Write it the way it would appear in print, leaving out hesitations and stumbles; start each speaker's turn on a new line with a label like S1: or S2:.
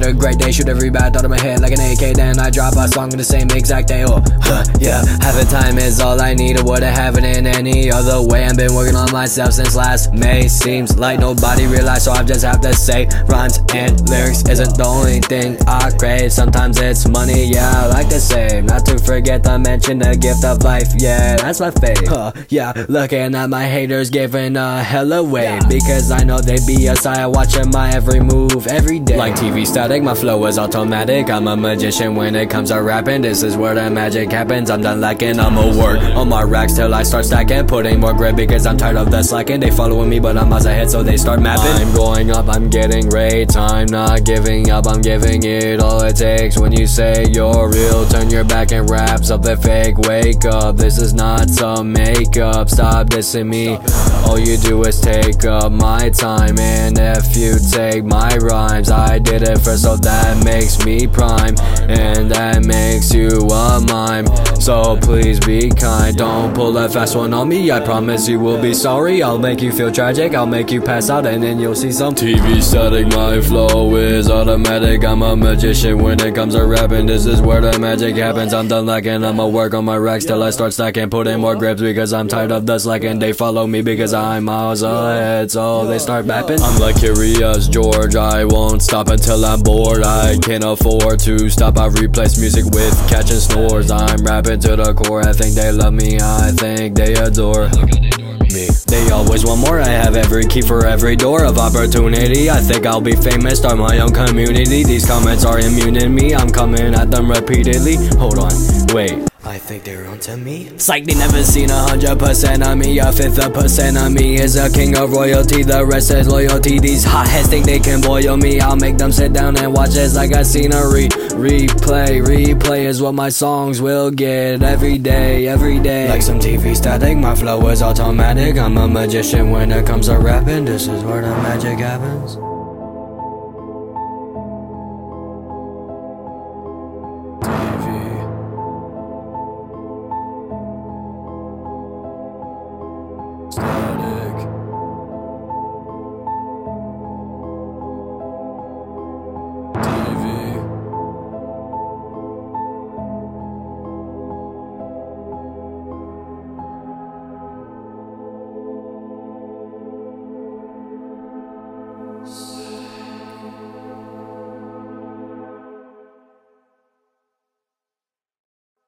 S1: a great day, shoot every bad thought in my head like an AK. Then I drop a song in the same exact day. Oh, yeah, half the time is all I need. I wouldn't have it in any other way. I've been working on myself since last May. Seems like nobody realized, so I just have to say rhymes and lyrics isn't the only thing I crave. Sometimes it's money, yeah, I like to save. Not to forget to mention the gift of life, yeah, that's my fave. Yeah, looking at my haters giving a hella wave, because I know they be aside watching my every move every day. Like TV static, my flow is automatic. I'm a magician when it comes to rapping. This is where the magic happens. I'm done lacking, I'ma work on my racks till I start stacking, putting more grit because I'm tired of the slacking. They following me but I'm miles ahead, so they start mapping. I'm going up, I'm getting rage, I'm not giving up, I'm giving it all it takes. When you say you're real, turn your back and wraps up the fake. Wake up, this is not some makeup. Stop dissing me, all you do is take up my time. And if you take my rhymes, I did it first, so that makes me prime, and that makes you a mime. So please be kind, don't pull a fast one on me. I promise you will be sorry. I'll make you feel tragic, I'll make you pass out, and then you'll see some TV static. My flow is automatic. I'm a magician when it comes to rapping. This is where the magic happens. I'm done lacking, I'ma work on my racks till I start stacking, put in more grips because I'm tired of the slacking. They follow me because I'm miles ahead, so they start bapping. I'm like Curious George, I won't stop until I'm bored. I can't afford to stop, I replace music with catching snores. I'm rapping to the core, I think they love me, I think they adore me. They always want more, I have every key for every door of opportunity. I think I'll be famous, start my own community. These comments are immune in me, I'm coming at them repeatedly. Hold on, wait, I think they're onto me. Psych, they never seen 100% of me. A fifth of percent of me is a king of royalty. The rest is loyalty. These hotheads think they can boil me. I'll make them sit down and watch this like a scenery. Replay is what my songs will get every day. Like some TV static, my flow is automatic. I'm a magician when it comes to rapping. This is where the magic happens.